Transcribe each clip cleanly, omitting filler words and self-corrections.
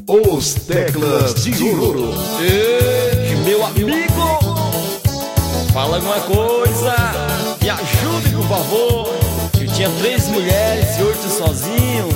Os Teclas de Ouro. Ei, meu amigo, fala alguma coisa, me ajude por favor. Eu tinha 3 mulheres e 8 sozinho.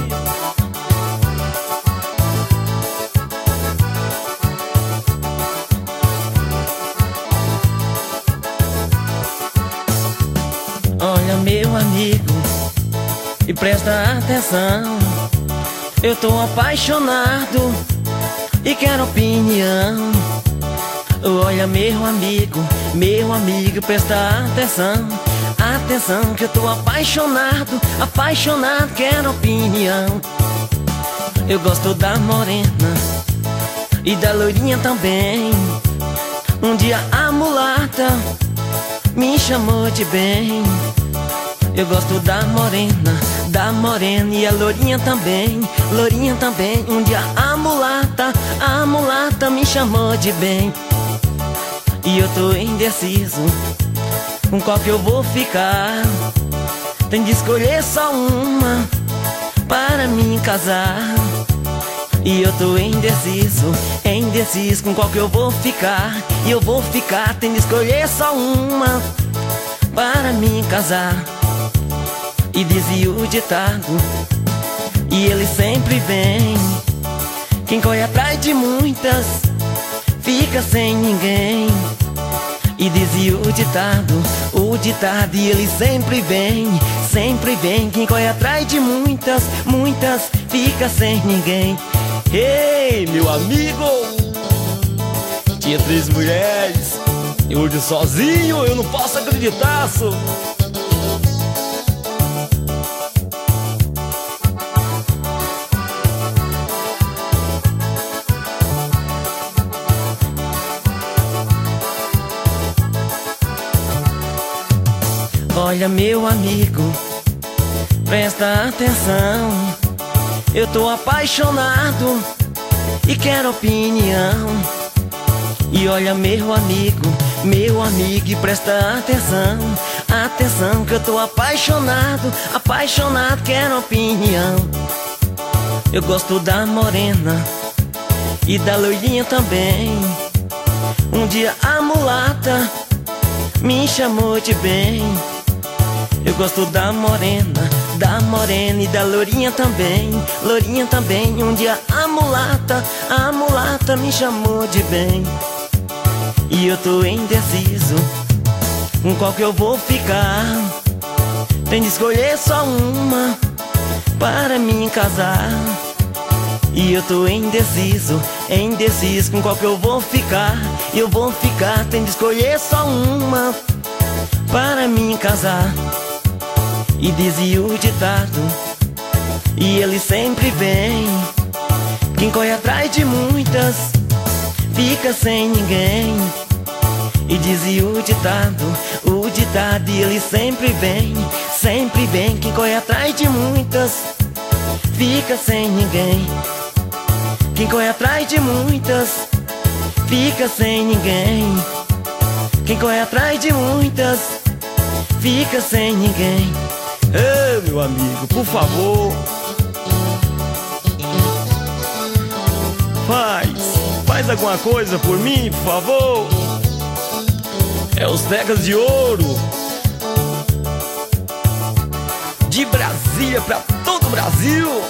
Olha meu amigo, e presta atenção. Eu tô apaixonado e quero opinião. Olha meu amigo, presta atenção. Atenção que eu tô apaixonado, quero opinião. Eu gosto da morena e da loirinha também. Um dia a mulata me chamou de bem. Eu gosto da morena e a lourinha também. Um dia a mulata me chamou de bem. E eu tô indeciso com qual que eu vou ficar. Tem de escolher só uma para me casar. E eu tô indeciso com qual que eu vou ficar. E eu vou ficar, tem de escolher só uma para me casar. E dizia o ditado, e ele sempre vem: quem corre atrás de muitas fica sem ninguém. E dizia o ditado, e ele sempre vem: quem corre atrás de muitas fica sem ninguém. Ei, meu amigo, tinha 3 mulheres e hoje sozinho, eu não posso acreditar, só. Olha meu amigo, presta atenção. Eu tô apaixonado e quero opinião. E olha meu amigo, e presta atenção. Atenção que eu tô apaixonado, quero opinião. Eu gosto da morena e da loirinha também. Um dia a mulata me chamou de bem. Eu gosto da morena e da lourinha também. Um dia a mulata me chamou de bem. E eu tô indeciso com qual que eu vou ficar. Tem de escolher só uma para me casar. E eu tô indeciso com qual que eu vou ficar. E eu vou ficar, tem de escolher só uma para me casar. E dizia o ditado, e ele sempre vem: quem corre atrás de muitas fica sem ninguém. E dizia o ditado, e ele sempre vem: quem corre atrás de muitas fica sem ninguém. Quem corre atrás de muitas fica sem ninguém. Quem corre atrás de muitas fica sem ninguém. Ei, meu amigo, por favor, faz alguma coisa por mim, por favor. É os Teclas de Ouro, de Brasília pra todo o Brasil.